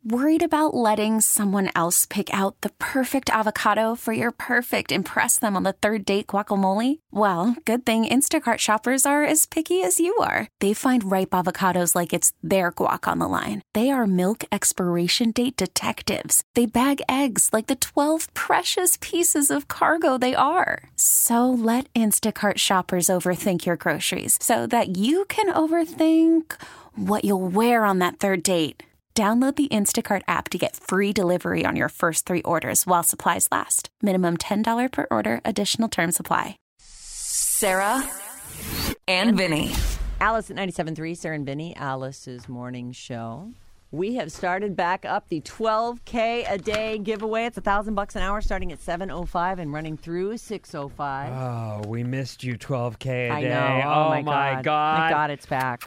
Worried about letting someone else pick out the perfect avocado for your perfect impress them on the third date guacamole? Well, good thing Instacart shoppers are as picky as you are. They find ripe avocados like it's their guac on the line. They are milk expiration date detectives. They bag eggs like the 12 precious pieces of cargo they are. So let Instacart shoppers overthink your groceries so that you can overthink what you'll wear on that third date. Download the Instacart app to get free delivery on your first 3 orders while supplies last. Minimum $10 per order. Additional terms apply. Sarah and Vinny. Alice at 97.3, Sarah and Vinny, Alice's morning show. We have started back up the 12K a day giveaway. It's $1,000 an hour starting at 7:05 and running through 6:05. Oh, we missed you 12K a I day. know. Oh, my God. My God, it's back.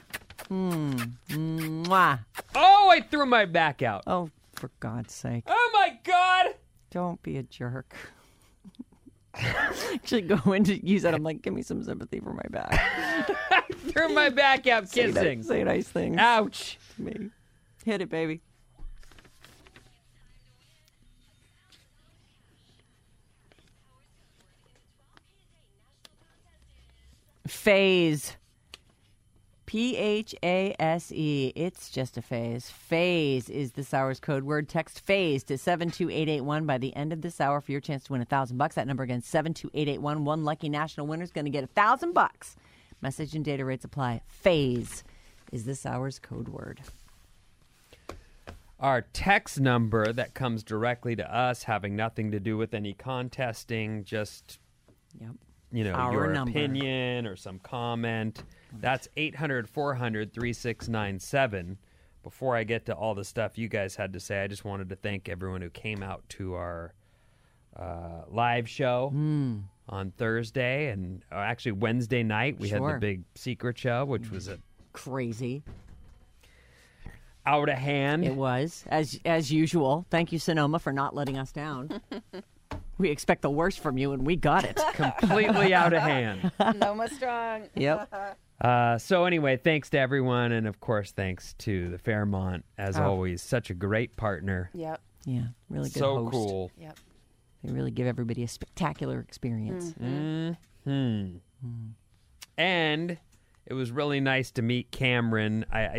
Mwah. Oh, I threw my back out. Oh, for God's sake. Oh, my God. Don't be a jerk. Actually, go in to use that. I'm like, give me some sympathy for my back. I threw my back out kissing. Say nice things. Ouch. To me. Hit it, baby. Phase. Phase. It's just a phase. Phase is this hour's code word. Text phase to 72881 by the end of this hour for your chance to win $1,000. That number again, 72881. One lucky national winner is going to get $1,000. Message and data rates apply. Phase is this hour's code word. Our text number that comes directly to us, having nothing to do with any contesting, just Our your number. opinion or some comment. That's 800-400-3697. Before I get to all the stuff you guys had to say, I just wanted to thank everyone who came out to our live show on Thursday and actually Wednesday night. We had the big secret show, which was crazy. Out of hand. It was, as usual. Thank you, Sonoma, for not letting us down. We expect the worst from you, and we got it. Completely out of hand. Sonoma strong. Yep. So anyway, thanks to everyone, and of course, thanks to the Fairmont, as always. Such a great partner. Yep. Yeah, really good So host. cool. Yep. They really give everybody a spectacular experience. And it was really nice to meet Cameron. I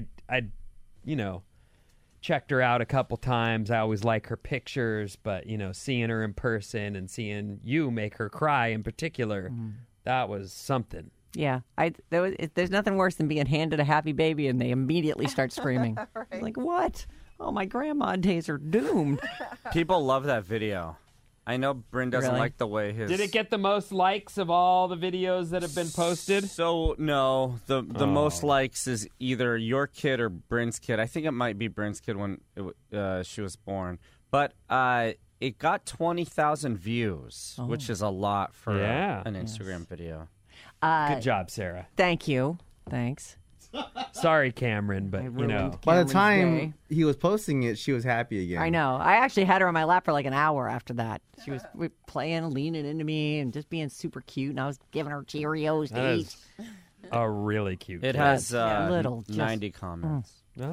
checked her out a couple times. I always like her pictures, but, seeing her in person and seeing you make her cry in particular, that was something. Yeah, there's nothing worse than being handed a happy baby and they immediately start screaming. Right. Like, what? Oh, my grandma days are doomed. People love that video. I know Bryn doesn't Really? like the way his... Did it get the most likes of all the videos that have been posted? So, no. The most likes is either your kid or Bryn's kid. I think it might be Bryn's kid when she was born. But it got 20,000 views, which is a lot for an Instagram video. Good job, Sarah. Thank you. Thanks. Sorry, Cameron, but, By the By the time he was posting it, she was happy again. I know. I actually had her on my lap for like an hour after that. She was playing, leaning into me, and just being super cute. And I was giving her Cheerios to eat. A really cute It kid. has little 90 comments.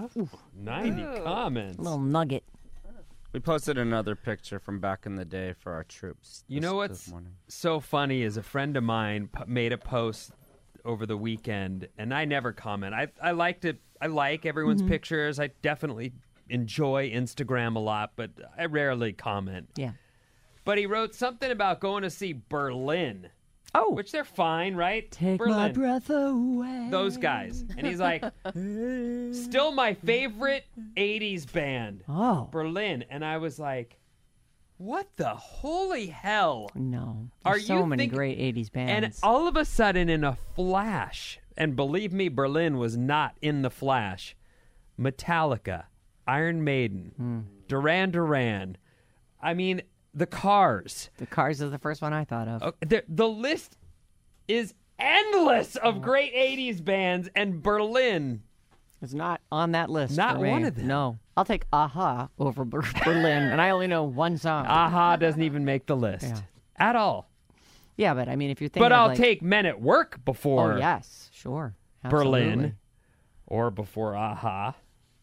90 comments. A little nugget. We posted another picture from back in the day for our troops. You know what's this morning. so funny is a friend of mine made a post over the weekend, and I never comment. I like everyone's pictures. I definitely enjoy Instagram a lot, but I rarely comment. Yeah. But he wrote something about going to see Berlin. Oh. Which they're fine, right? Take Berlin. my breath away. Those guys. And he's like, still my favorite 80s band. Oh. Berlin. And I was like, what the holy hell? No. Are There's so you many think- great 80s bands. And all of a sudden, in a flash, and believe me, Berlin was not in the flash, Metallica, Iron Maiden, Duran Duran, I mean, the Cars. The Cars is the first one I thought of. The list is endless of great 80s bands, and Berlin. It's not on that list. Not for me. one of them. No. I'll take Aha over Berlin, and I only know one song. Aha doesn't even make the list at all. Yeah, but I mean, if you're thinking But I'll of, take Men at Work before Oh, yes. Sure. Berlin Absolutely. or before Aha.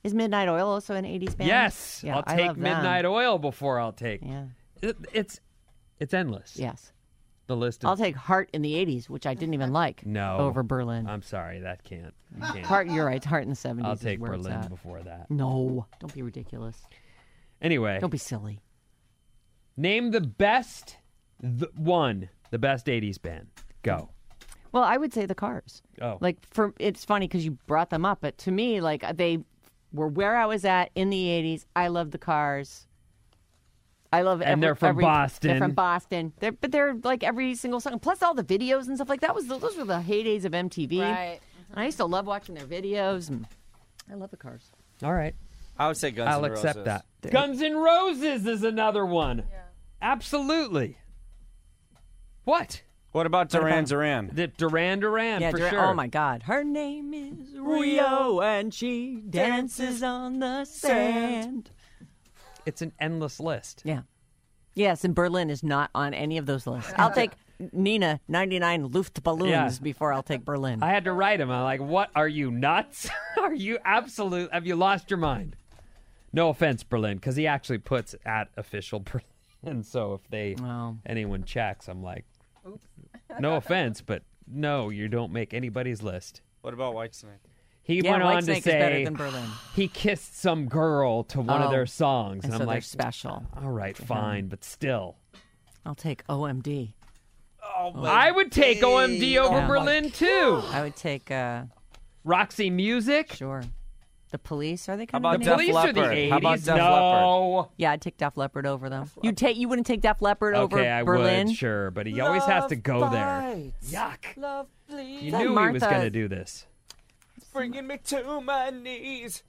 Is Midnight Oil also an 80s band? Yes, Yeah, I'll I take love them. Midnight Oil before I'll take. Yeah. It's endless. Yes. The list. I'll Of, take Heart in the 80s, which I didn't even like. No. Over Berlin. I'm sorry, that can't. You can't. Heart, you're right. Heart in the 70s. I'll is take where it's Berlin at. before that. No, don't be ridiculous. Anyway, Don't be silly. name the best, the best 80s band. Go. Well, I would say the Cars. Oh. Like, it's funny because you brought them up, but to me, like, they were where I was at in the 80s. I love the Cars. I love And they're from Boston. They're from Boston. They're like every single song. Plus all the videos and stuff like that. Those were the heydays of MTV. Right. And I used to love watching their videos. And I love the Cars. All right. I would say Guns I'll N' Roses. accept that. Guns N' Roses is another one. Yeah. Absolutely. What? What about Duran Duran? The Duran Yeah, for Duran, sure. oh my God. Her name is Rio and she dances on the sand. It's an endless list. Yeah. Yes, and Berlin is not on any of those lists. I'll take Nina 99 Luftballons Yeah. before I'll take Berlin. I had to write him. I'm like, what? Are you nuts? Are you absolute? Have you lost your mind? No offense, Berlin, because he actually puts at official Berlin. So if anyone checks, I'm like, no offense, but no, you don't make anybody's list. What about Whitesnake? He went on to Whitesnake is better say than Berlin. he kissed some girl to one of their songs, And and so I'm they're like, special. all right, fine, but still. I'll take OMD. I would take OMD over Yeah. Berlin too. I would take, Roxy Music. sure. The Police, are they How kind about of The Def Police are the Leppard? 80s. How about Def no. Yeah, I'd take Def Leppard over them. You wouldn't take Def Leppard over Okay, I Berlin? would, sure, but he always has to go there. Yuck. Love bleeds, You That knew he was Martha- going to do this. bringing me to my knees.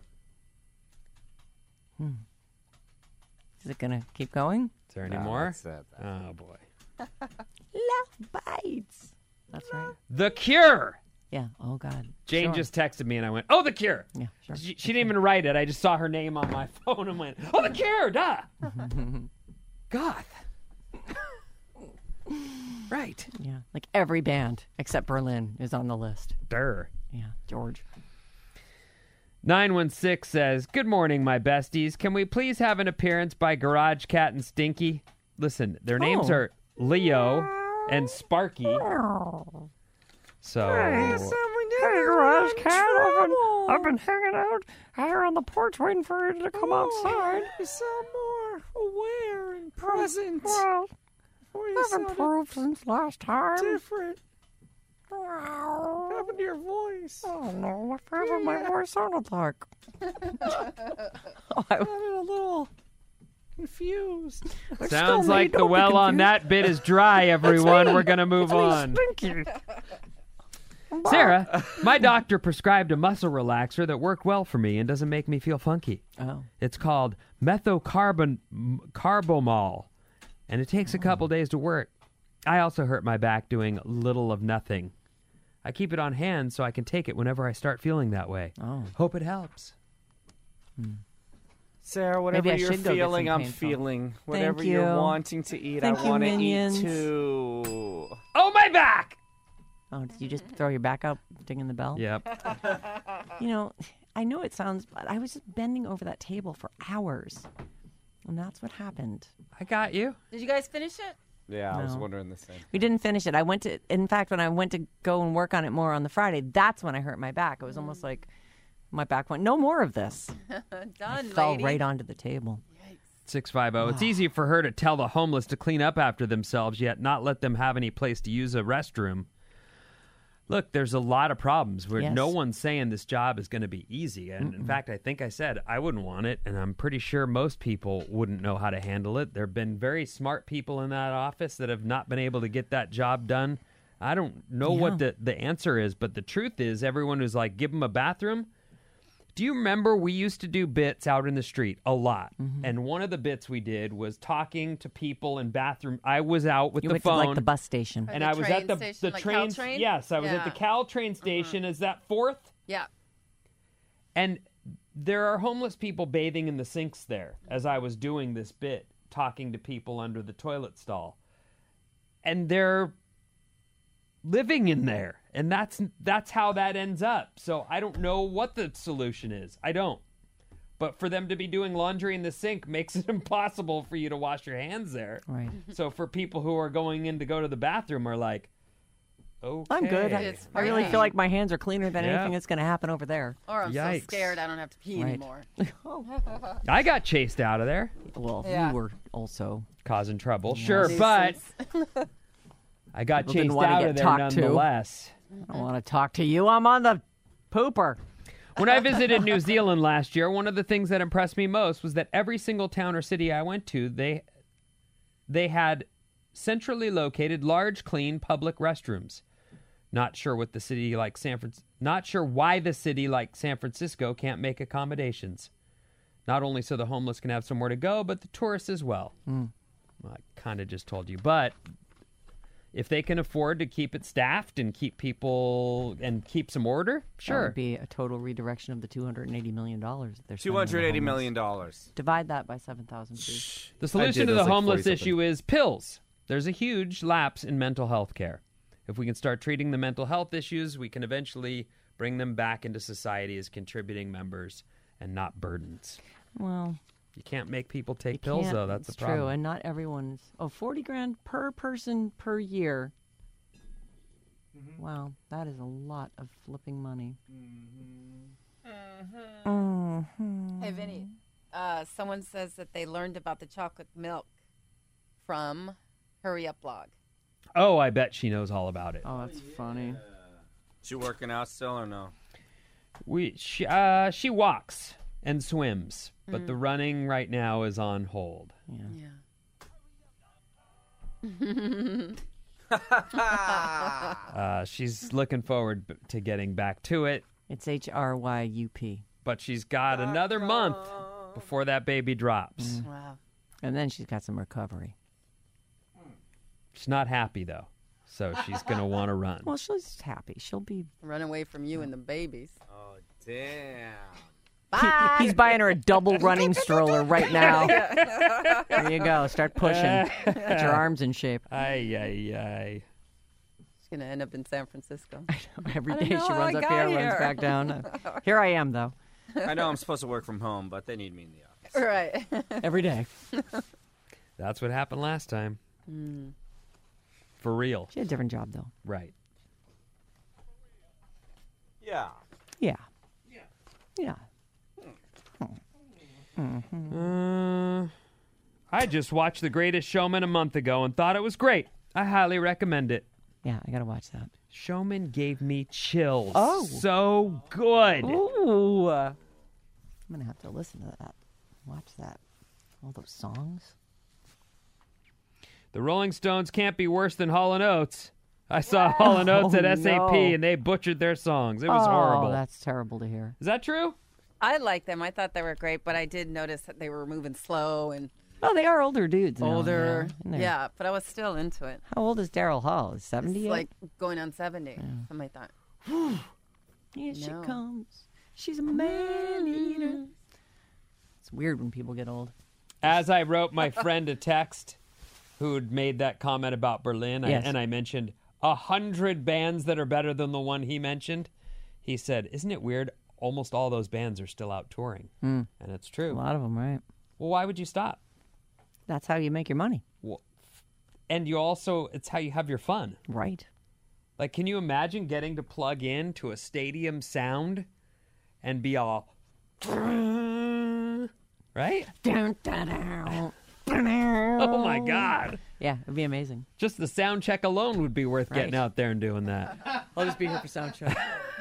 Is it going to keep going? Is there any more? That's it. Oh, boy. Love bites. That's right. The Cure. Yeah. Oh, God. Jane Sure. just texted me, and I went, oh, The Cure. Yeah, sure. She didn't even write it. I just saw her name on my phone and went, oh, The Cure, duh. Goth. Right. Yeah. Like every band except Berlin is on the list. Durr. Yeah. George. 916 says, good morning, my besties. Can we please have an appearance by Garage Cat and Stinky? Listen, their names are Leo and Sparky. So, Hey, Garage Cat. I've been hanging out here on the porch waiting for you to come outside. Some more aware and present. Well, I've I've improved since last time. different. What happened to your voice? I don't know what my voice sounded like. I'm a little confused. sounds like the well on that bit is dry, everyone. We're going to move on. Stinky. Sarah, my doctor prescribed a muscle relaxer that worked well for me and doesn't make me feel funky. Oh. It's called methocarbamol, and it takes a couple days to work. I also hurt my back doing little of nothing. I keep it on hand so I can take it whenever I start feeling that way. Oh. Hope it helps. Sarah, whatever I you're should go get feeling, some I'm painful. feeling. Whatever Thank you're you. wanting to eat, Thank I you, want to minions. eat too. Oh, my back! Oh, did you just throw your back up, dinging the bell? Yep. You know, I know it sounds, but I was just bending over that table for hours. And that's what happened. I got you. Did you guys finish it? Yeah, I was No. wondering the same. We didn't finish it. In fact, when I went to go and work on it more on the Friday, that's when I hurt my back. It was almost like my back went, no more of this. Done, Fell lady. right onto the table. 650. It's easy for her to tell the homeless to clean up after themselves, yet not let them have any place to use a restroom. Look, there's a lot of problems where Yes. no one's saying this job is going to be easy. And in fact, I think I said I wouldn't want it, and I'm pretty sure most people wouldn't know how to handle it. There have been very smart people in that office that have not been able to get that job done. I don't know what the answer is, but the truth is everyone who's like, give them a bathroom. Do you remember we used to do bits out in the street a lot? And one of the bits we did was talking to people in bathroom. I was out with You the went phone. to like the bus station. and the I was at train the station, like train. Caltrain? Yes, I was at the Yeah. Cal train station. Is that 4th? Yeah. And there are homeless people bathing in the sinks there as I was doing this bit, talking to people under the toilet stall. And they're living in there, and that's how that ends up. So I don't know what the solution is. I don't. But for them to be doing laundry in the sink makes it impossible for you to wash your hands there. Right. So for people who are going in to go to the bathroom are like, okay. I'm good. It's I really fine. feel like my hands are cleaner than Yeah. anything that's going to happen over there. Or I'm Yikes. so scared I don't have to pee Right. anymore. I got chased out of there, Well, Yeah. you were also. causing trouble. Sure, but I got People didn't chased wanna out get of there talked to. nonetheless. I don't want to talk to you. I'm on the pooper. When I visited New Zealand last year, one of the things that impressed me most was that every single town or city I went to, they had centrally located, large, clean public restrooms. Not sure why the city like San Francisco can't make accommodations. Not only so the homeless can have somewhere to go, but the tourists as well. Well, I kind of just told you, but if they can afford to keep it staffed and keep people and keep some order, That sure. would be a total redirection of the $280 million that they're spending on the $280 homeless. million. Divide that by 7,000, please. The solution to That's the like homeless 40 issue is pills. There's a huge lapse in mental health care. If we can start treating the mental health issues, we can eventually bring them back into society as contributing members and not burdens. Well, You can't make people take you pills, can't- though. That's it's the problem. true, and not everyone's. Oh, 40 grand per person per year. Wow, that is a lot of flipping money. Hey, Vinny, someone says that they learned about the chocolate milk from Hurry Up Blog. Oh, I bet she knows all about it. Oh, that's funny. She working out still or no? She walks and swims, but the running right now is on hold. Yeah. She's looking forward to getting back to it, It's HRYUP. but she's got another month before that baby drops. Wow. And then she's got some recovery. She's not happy, though, so she's going to want to run. Well, she's happy. She'll be. Run away from you and the babies. Oh, damn. He's buying her a double running stroller right now. There you go. Start pushing. Get your arms in shape. Ay, ay, ay. She's going to end up in San Francisco. Every I day don't she know how runs I up got here, here. runs back down. Here I am, though. I know I'm supposed to work from home, but they need me in the office. Right. Every day. That's what happened last time. For real. She had a different job, though. Right. Yeah. Yeah. Yeah. I just watched The Greatest Showman a month ago and thought it was great. I highly recommend it. Yeah, I got to watch that. Showman gave me chills. Oh. So good. Ooh. I'm going to have to listen to that. Watch that. All those songs. The Rolling Stones can't be worse than Hall & Oates. I saw Hall & Oates at SAP no. and they butchered their songs. It was horrible. That's terrible to hear. Is that true? I like them. I thought they were great, but I did notice that they were moving slow and Oh, they are older dudes now, older. you know, and they're- Yeah, but I was still into it. How old is Daryl Hall? Is 70 It's yet? like going on 70. Something like that. Here she No. comes. She's a man eater. It's weird when people get old. As I wrote my friend a text who'd made that comment about Berlin, Yes. and I mentioned 100 bands that are better than the one he mentioned, he said, isn't it weird? Almost all those bands are still out touring. And it's A true. lot of them, right? Well, why would you stop? That's how you make your money. Well, and you also, it's how you have your fun. Right. Like, can you imagine getting to plug in to a stadium sound and be all, right? Oh my God. Yeah, it'd be amazing. Just the sound check alone would be worth getting Right. out there and doing that. I'll just be here for sound check.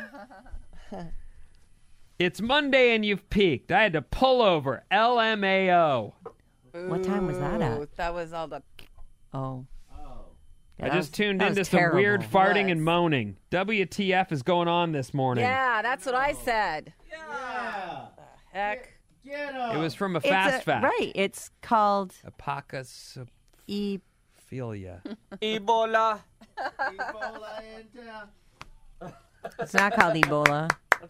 It's Monday and you've peaked. I had to pull over. LMAO. What time was that at? Ooh, that was all the. Oh. Yeah, I that just was- tuned that into was some terrible. weird farting Was. and moaning. WTF is going on this morning. Yeah, that's what I said. Yeah. Heck. It was from a It's fast fact. Right. It's called Apocophilia. E. Ebola. It's not called Ebola.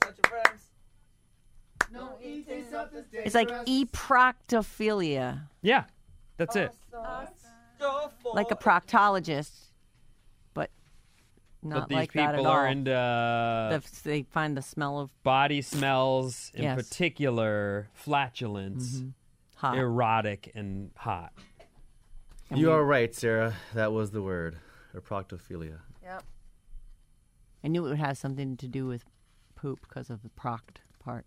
It's like eproctophilia, Yeah, that's it. like a proctologist, but not but these like that at people all. are into They find the smell of body smells, in Yes. particular, flatulence, hot. erotic and hot. You are right, Sarah. That was the word. Or proctophilia. Yep. I knew it would have something to do with poop because of the proct part.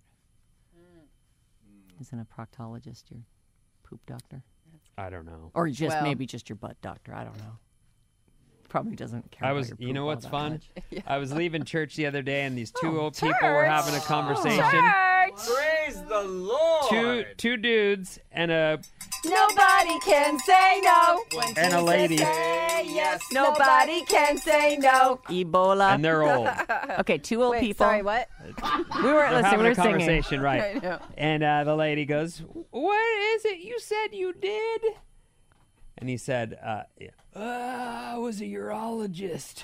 Isn't a proctologist your poop doctor? I don't know. Or just Well- maybe just your butt doctor. I don't know. Probably doesn't care. I about was, your you poop know all what's that fun? much. I was leaving church the other day, and these two old people were having a conversation. Praise the Lord. Two dudes and a Nobody can say no. and a lady, Yes. Nobody can say no. Ebola. and they're old. Okay, two old Wait, people. sorry, what? We weren't They're listening. having We a were singing. conversation, I right? know. And the lady goes, "What is it you said you did?" And he said, "I was a urologist."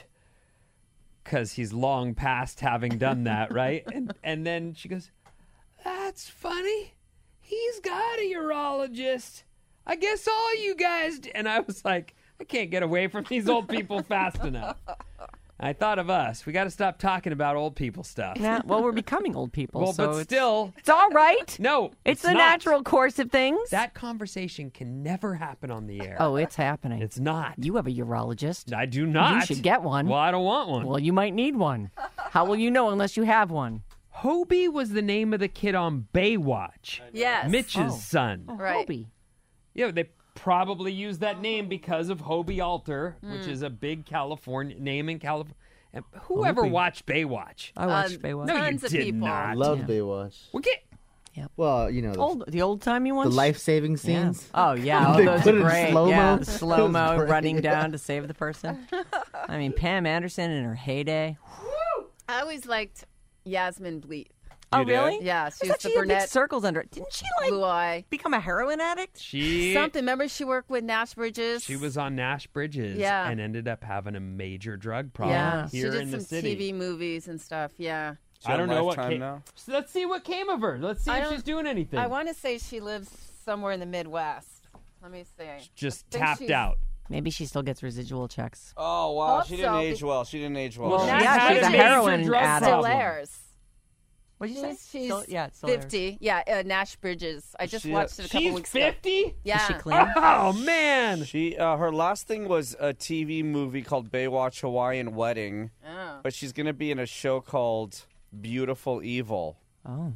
Because he's long past having done that, right? And then she goes, "That's funny. He's got a urologist. I guess all you guys do." And I was like, I can't get away from these old people fast enough. I thought of us. We got to stop talking about old people stuff. Yeah, well, we're becoming old people. Well, so but it's- still, it's all right. no. It's the not. natural course of things. That conversation can never happen on the air. Oh, it's happening. It's not. You have a urologist. I do not. You should get one. Well, I don't want one. Well, you might need one. How will you know unless you have one? Hobie was the name of the kid on Baywatch. Yes. Mitch's son. Right. Hobie. Yeah, they probably used that name because of Hobie Alter, which is a big California name in California. And whoever Hobie. watched Baywatch? I watched Baywatch. No, you Tons of did people. not. Love Baywatch. Well, get Well, you know, The old timey the ones. life-saving Yeah. scenes. Oh yeah, They those put are it in great. slow-mo. Yeah, It was slow mo great. running down to save the person. I mean, Pam Anderson in her heyday. I always liked Yasmin Bleeth. Oh did? really? Yeah, I she thought was the she had big brunette, circles under it. Didn't she blue like eye. become a heroin addict? she Something. Remember she worked with Nash Bridges? she was on Nash Bridges Yeah. and ended up having a major drug problem Yeah, here she in did the some city. TV movies and stuff. Yeah. I don't know what Lifetime came. now? So let's see what came of her. Let's see I if don't- she's doing anything. I want to say she lives somewhere in the Midwest. Let me see. Just think tapped she's- out. Maybe she still gets residual checks. Oh, wow. Hope She didn't so. age well. She didn't age well. Well, Nash yeah, she's a Bridges heroin drug addict. Still problem. airs. What did you say? She's Still- yeah, it's still airs. 50. Yeah, Nash Bridges. I just She- watched it a couple She's weeks ago. 50? Yeah. Is she clean? Oh, man. She her last thing was a TV movie called Baywatch Hawaiian Wedding, Oh. but she's going to be in a show called Beautiful Evil. Oh,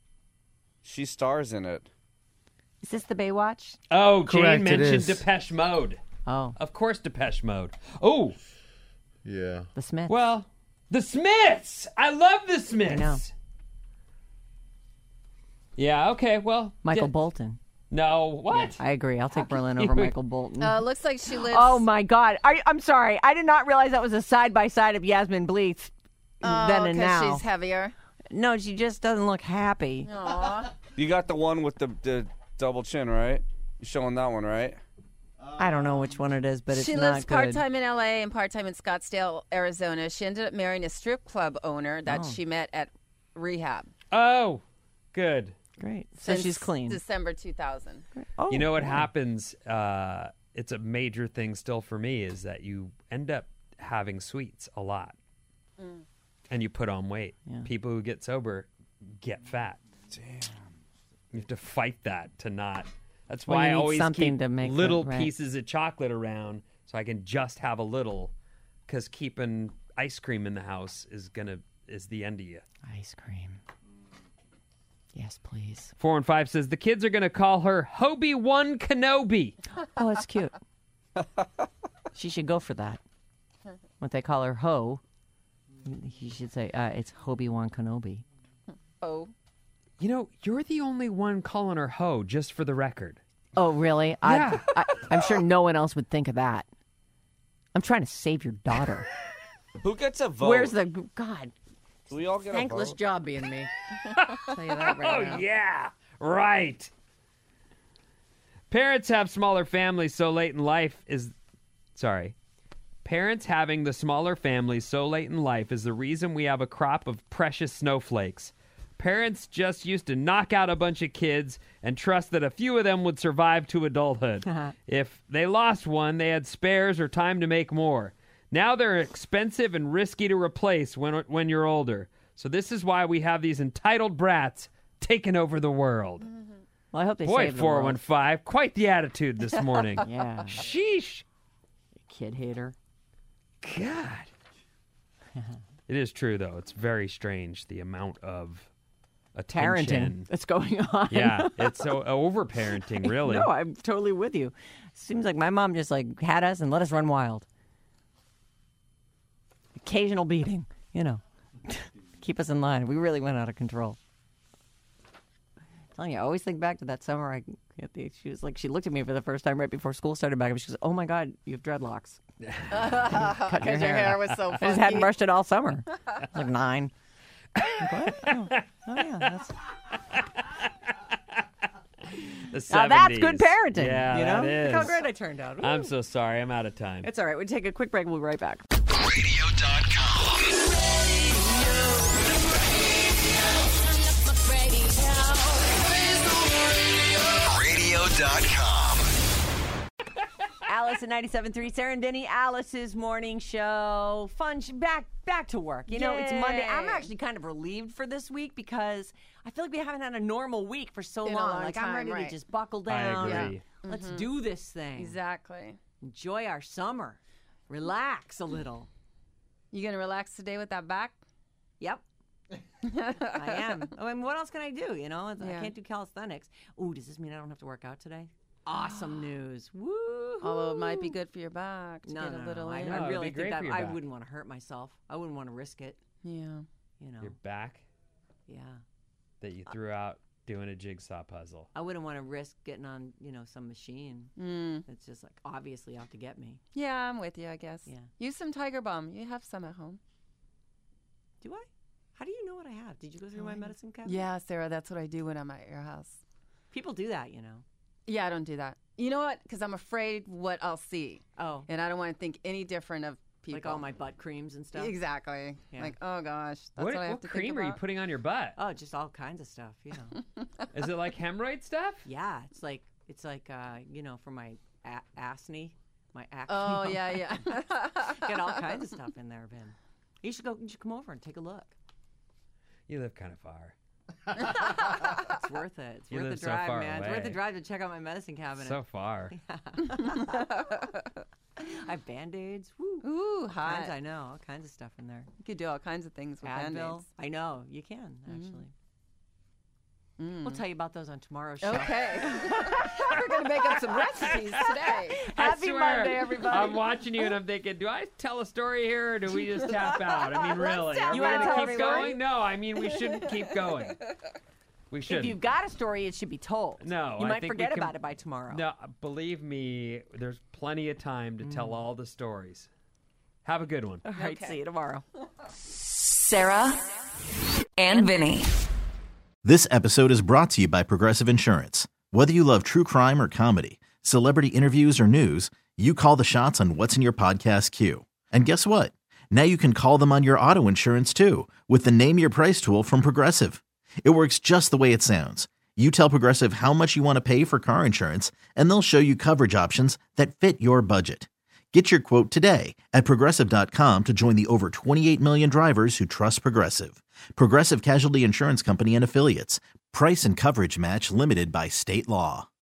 She stars in it. is this the Baywatch? Oh, Jane Correct, it mentioned is. Depeche Mode. Oh, Of course, Depeche Mode. Oh, Yeah. the Smiths. well, the Smiths. I love the Smiths. know. Yeah, okay, well. Michael Bolton. No, what? I agree. I'll take Berlin you- over Michael Bolton. Looks like she lives. Oh my God! I'm sorry. I did not realize that was a side by side of Yasmin Bleeth then and 'cause now. she's heavier. No, she just doesn't look happy. Aw. You got the one with the double chin, right? You showing that one, right? I don't know which one it is, but it's She not lives good. part-time in L.A. and part-time in Scottsdale, Arizona. She ended up marrying a strip club owner that she met at rehab. Oh, good. Great. So since she's clean. December 2000. Oh, You know what wow. happens? It's a major thing still for me is that you end up having sweets a lot. And you put on weight. Yeah. People who get sober get fat. Damn. You have to fight that to not. That's Well, why you I need always something keep to make little it, right. pieces of chocolate around so I can just have a little. Because keeping ice cream in the house is the end of you. Ice cream. Yes, please. 415 says the kids are gonna call her Hobie One Kenobi. Oh, that's cute. She should go for that. When they call her Ho, he should say it's Hobie-Wan Kenobi. Oh. You know, you're the only one calling her Ho, just for the record. Oh, really? Yeah. I'm sure no one else would think of that. I'm trying to save your daughter. Who gets a vote? Where's the God? Do we all get a Thankless vote? job being me. I'll tell you that right now. Oh, yeah. Right. Parents have smaller families so late in life is... Sorry. Parents having the smaller families so late in life is the reason we have a crop of precious snowflakes. Parents just used to knock out a bunch of kids and trust that a few of them would survive to adulthood. If they lost one, they had spares or time to make more. Now they're expensive and risky to replace when you're older. So this is why we have these entitled brats taking over the world. Well, I hope they Boy, save the world. 415, quite the attitude this morning. Yeah. Sheesh. Kid hater. God. It is true, though. It's very strange, the amount of attention. Parenting that's going on. Yeah, it's so over-parenting, really. No, I'm totally with you. Seems like my mom just like had us and let us run wild. Occasional beating, keep us in line. We really went out of control. I'm telling you, I always think back to that summer. She looked at me for the first time right before school started back. She goes, "Oh my God, you have dreadlocks." Because your hair was so funky. I just hadn't brushed it all summer. I was like 9. Like, what? Oh yeah, that's. The 70s. Now that's good parenting. Yeah, that is. Look how great I turned out. I'm so sorry. I'm out of time. It's all right. We'll take a quick break. We'll be right back. Radio.com. Radio.com. Alice at 97.3, Sarah and Vinny, Alice's morning show. Fun, back to work. It's Monday. I'm actually kind of relieved for this week because I feel like we haven't had a normal week for so In a long. long I'm time, ready right. to just buckle I down. agree. Let's do this thing. Exactly. Enjoy our summer. Relax a little. You going to relax today with that back? Yep. I am. I mean, what else can I do? I can't do calisthenics. Ooh, does this mean I don't have to work out today? Awesome news. Woo! Although it might be good for your back to No, get no, a little no. I in. No, it'd really be great think that for your I back. wouldn't want to hurt myself. I wouldn't want to risk it. Yeah. Your back Yeah. that you threw out doing a jigsaw puzzle. I wouldn't want to risk getting on, some machine. It's just like obviously out to get me. Yeah, I'm with you, I guess. Yeah. Use some Tiger Balm. You have some at home. Do I? How do you know what I have? Did you go through my medicine cabinet? Yeah, Sarah, that's what I do when I'm at your house. People do that, Yeah, I don't do that. You know what? Because I'm afraid what I'll see. Oh, And I don't want to think any different of people. like all my butt creams and stuff. Exactly. Yeah. Like, oh gosh. That's what I have What to cream think are you about. putting on your butt? Oh, just all kinds of stuff. Is it like hemorrhoid stuff? Yeah, it's like for my acne, my acne. Oh, yeah. Get all kinds of stuff in there, Vin. You should come over and take a look. You live kind of far. It's worth it. It's You worth live the so drive, far man. It's worth the away. drive to check out my medicine cabinet. So far. I have Band-Aids. Woo. Ooh, hot. Kinds, I know. All kinds of stuff in there. You could do all kinds of things with Advil. Band-Aids. I know. You can, actually. We'll tell you about those on tomorrow's show. Okay. We're going to make up some recipes today. Happy I swear, Monday, everybody. I'm watching you and I'm thinking, do I tell a story here or do we just tap out? I mean, really? Are we You wanna going tell to a keep story? going? No, I mean, we shouldn't keep going. We shouldn't. If you've got a story, it should be told. No, You I might think we forget can- about it by tomorrow. No, believe me, there's plenty of time to tell all the stories. Have a good one. All right, see you tomorrow. Sarah and Vinny. This episode is brought to you by Progressive Insurance. Whether you love true crime or comedy, celebrity interviews or news, you call the shots on what's in your podcast queue. And guess what? Now you can call them on your auto insurance too with the Name Your Price tool from Progressive. It works just the way it sounds. You tell Progressive how much you want to pay for car insurance, and they'll show you coverage options that fit your budget. Get your quote today at Progressive.com to join the over 28 million drivers who trust Progressive. Progressive Casualty Insurance Company and Affiliates. Price and coverage match limited by state law.